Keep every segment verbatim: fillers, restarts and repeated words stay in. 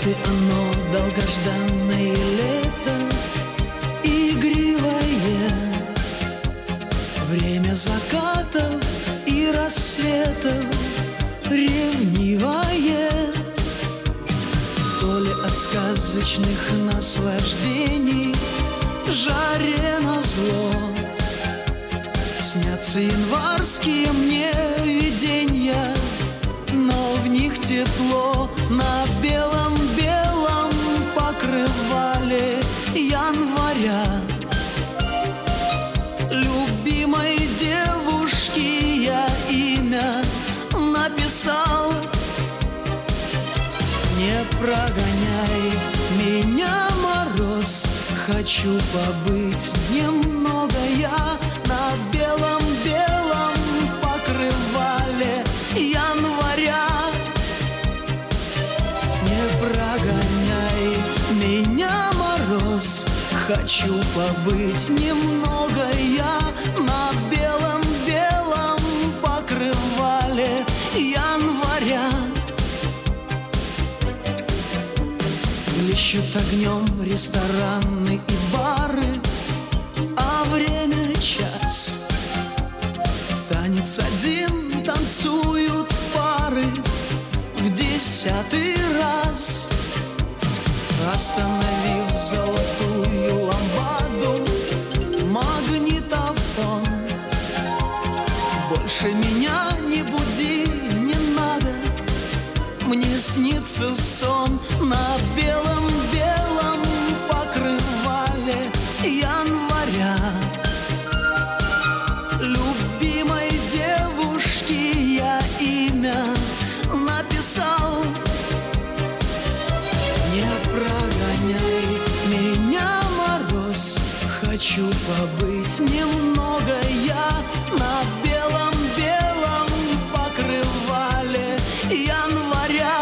и оно долгожданное лето, игривое, время закатов и рассветов, ревнивое. То ли от сказочных наслаждений жаре назло снятся январские мне виденья, но в них тепло на белом-белом покрывале января. Любимой девушке я имя написал. Не прогоняй меня, мороз, хочу побыть немного я на белом-белом покрывале января. Не прогоняй меня, мороз, хочу побыть немного я на белом-белом покрывале января. Блещут огнем рестораны и бары, а время час. Танец один танцуют пары в десятый раз. Остановив золотую лампаду, магнитофон, больше меня не буди, не надо. Мне снится сон на белом-белом покрывале января. Любимой девушке я имя написал. Не прогоняй меня, мороз, хочу побыть немного я на белом-белом покрывале января.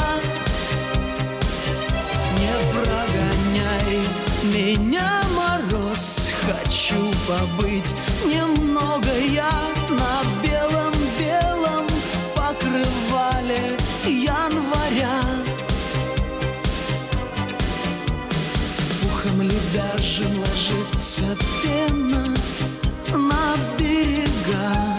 Не прогоняй меня, мороз, хочу побыть немного я на белом-белом покрывале января. Пухом лебяжьим ложится пена на берега.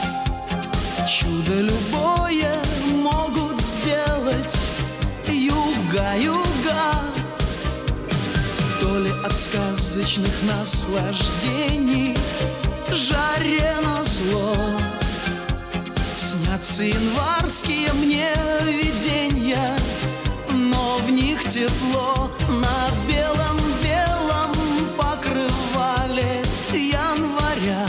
Чудо любое могут сделать юга, юга. То ли от сказочных наслаждений жаре назло снятся январские мне виденья, но в них тепло на белом-белом покрывале января.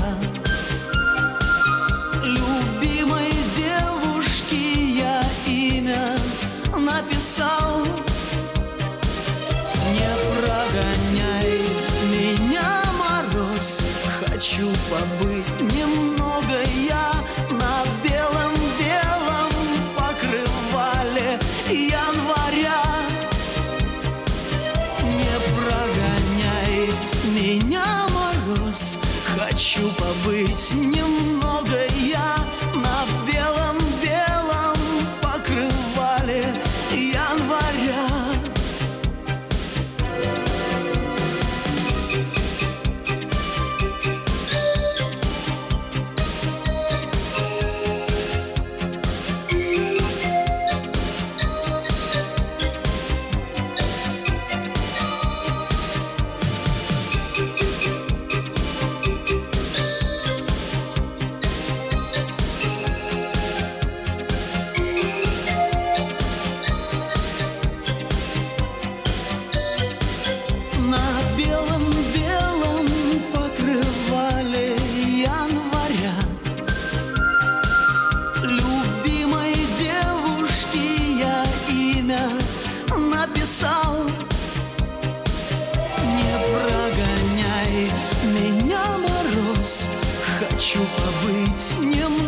Любимой девушке я имя написал. Не прогоняй меня, мороз, хочу побыть немного я на белом-белом покрывале января. Не прогоняй меня, мороз, хочу побыть немного я на белом-белом покрывале января. Написал. Не прогоняй меня, мороз, хочу побыть немного